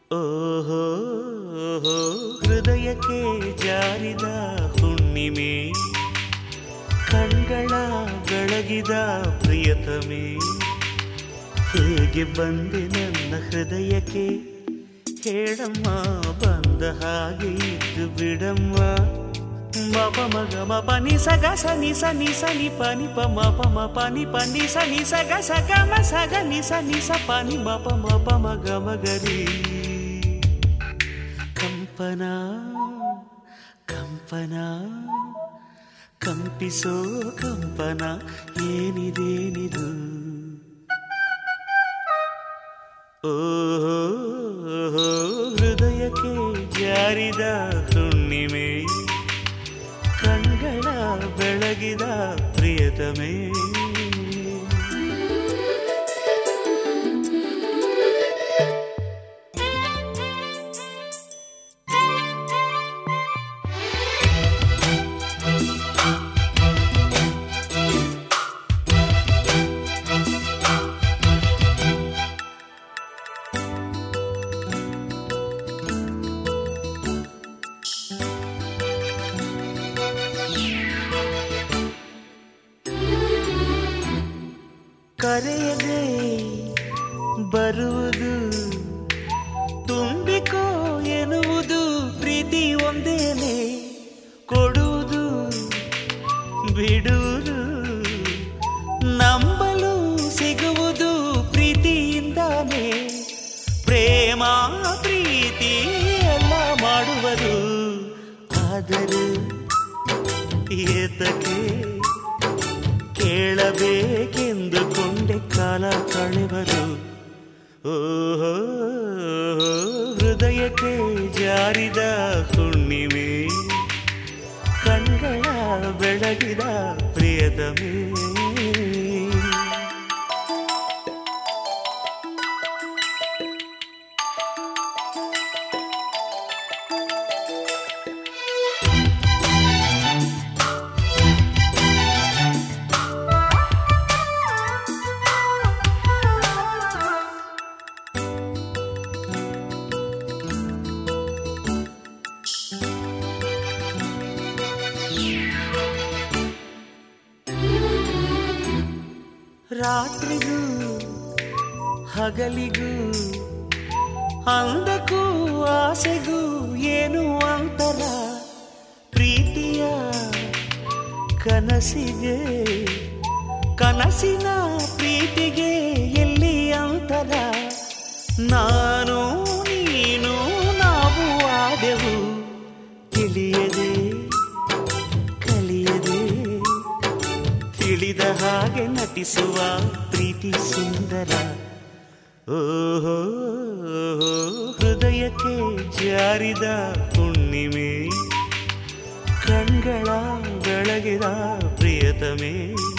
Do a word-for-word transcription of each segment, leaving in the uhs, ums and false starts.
ಓಹೋ ಹೃದಯಕ್ಕೆ ಜಾರಿದ ಹುಣ್ಣಿಮೆ, ಕಣ್ಗಳ ಬೆಳಗಿದ ಪ್ರಿಯತಮೆ, ಹೇಗೆ ಬಂದೆ ನನ್ನ ಹೃದಯಕ್ಕೆ ಹೇಳಮ್ಮ, ಬಂದ ಹಾಗೆ ಇದ್ದು ಬಿಡಮ್ಮ. ಮಪ ಮಗ ಮಪ ನಿ ಸಗ ಸ ನಿ ಸ ನಿ ಸ ನಿ ಪ ನಿ ಪ ಮಪ ಮಪ ನಿ ಪ ನಿ ಸ ನಿ ಸ ಗ ಸ ಗ ಮ ಸ ಗ ನಿ ಸ ನಿ ಸ ಪ ನಿ ಮಪ ಮಪ ಮಗ ಮಗರಿ. ಕಂಪನ ಕಂಪನ ಕಂಪಿಸೋ ಕಂಪನ ಏನಿದೇನಿದು. ಓಹೋ ಹೃದಯಕ್ಕೆ ಜಾರಿದ ಹುಣ್ಣಿಮೆ, ಕಣ್ಗಳ ಬೆಳಗಿದ ಪ್ರಿಯತಮೆ. ಕರೆಯದೆ ಬರುವುದು, ತುಂಬಿಕೋ ಎನ್ನುವುದು, ಪ್ರೀತಿ ಒಂದೇನೆ ಕೊಡುವುದು ಬಿಡುವುದು, ನಂಬಲು ಸಿಗುವುದು ಪ್ರೀತಿಯಿಂದಾನೆ. ಪ್ರೇಮ ಪ್ರೀತಿ ಎಲ್ಲ ಮಾಡುವರು, ಆದರೆ ಏತಕ್ಕೆ ಕೇಳಬೇಕೆಂದುಕೊಂಡೆ ಕಾಲ ಕಳೆವರು. ಓಹೋ ಹೃದಯಕ್ಕೆ ಜಾರಿದ ಹುಣ್ಣಿಮೆ, ಕಣ್ಗಳ ಬೆಳಗಿದ ಪ್ರಿಯತಮೆ. ರಾತ್ರಿಗೂ ಹಗಲಿಗೂ ಅಂದಕ್ಕೂ ಆಸೆಗೂ ಏನು ಅಂತರ, ಪ್ರೀತಿಯ ಕನಸಿಗೆ ಕನಸಿನ ಪ್ರೀತಿಗೆ ಎಲ್ಲಿ ಅಂತರ. ನಾನು ನೀನು ನಾವು ಆದೆವು ತಿಳಿಯದೆ ಕಲಿಯದೆ, ತಿಳಿದ ಹಾಗೆ ನಟಿಸುವ ಪ್ರೀತಿ ಸುಂದರ. ಓಹೋ ಹೃದಯಕ್ಕೆ ಜಾರಿದ ಹುಣ್ಣಿಮೆ, ಕಣ್ಗಳ ಬೆಳಗಿದ ಪ್ರಿಯತಮೆ,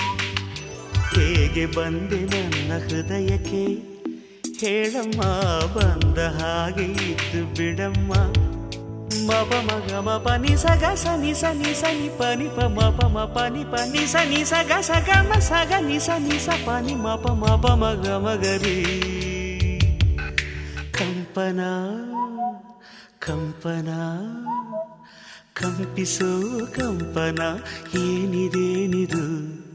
ಹೇಗೆ ಬಂದೆ ನನ್ನ ಹೃದಯಕ್ಕೆ ಹೇಳಮ್ಮ, ಬಂದ ಹಾಗೆ ಇದ್ದು ಬಿಡಮ್ಮ. ಮಪ ಮಗ ಮಪ ನಿ ಸ ಗ ಸ ನಿ ಸ ನಿ ಸ ನಿ ಪ ನಿ ಪ ಮಪ ಮಪ ನಿ ಪ ನಿ ಸ ನಿ ಸ ಗ ಸ ಗ ಮ ಸ ಗ ನಿ ಸ ನಿ ಸ ಪ ನಿ ಮಪ ಮಪ ಮಗ ಮಗರಿ. ಕಂಪನ ಕಂಪನ ಕಂಪಿಸೋ ಕಂಪನ ಏನಿದೇನಿದು.